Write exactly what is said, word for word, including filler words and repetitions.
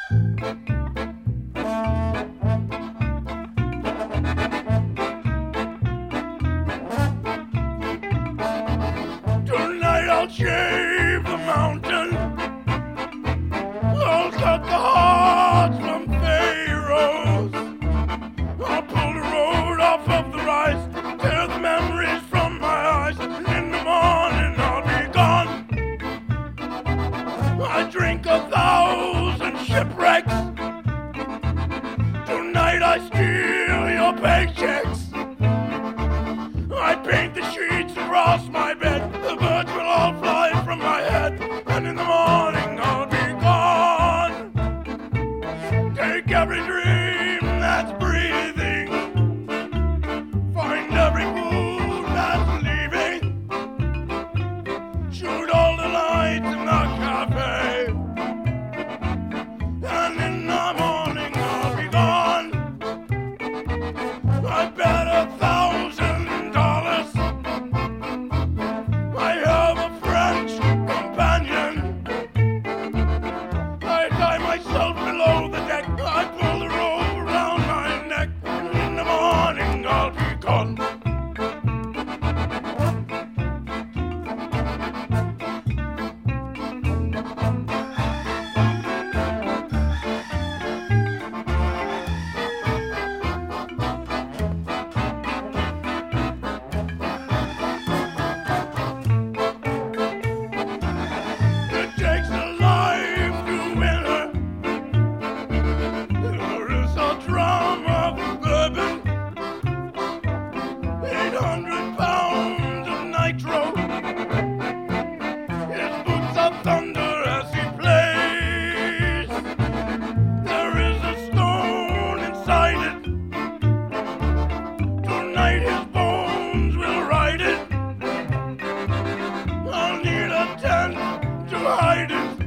Tonight I'll shave the mountain. I'll cut the hearts from pharaohs. I'll pull the road off of the rise, tear the memories from my eyes. In the morning I'll be gone. I drink a thousand shipwrecks. Tonight I steal your paychecks. I paint the sheets across my bed. The birds will all fly from my head. And in the morning I'll be gone. Take every dream that's breathing. Find every mood that's leaving. Shoot all the lights in the cafe. And in the morning I'll be gone. I bet a thousand dollars I have a French companion. I tie myself below the deck. I pull the rope around my neck. And in the morning I'll be gone. It takes a life to win her. There is a drum of bourbon, eight hundred pounds of nitro. His boots are thunder as he plays. There is a stone inside it. Tonight his bones will ride it. I'll need a tent to hide it.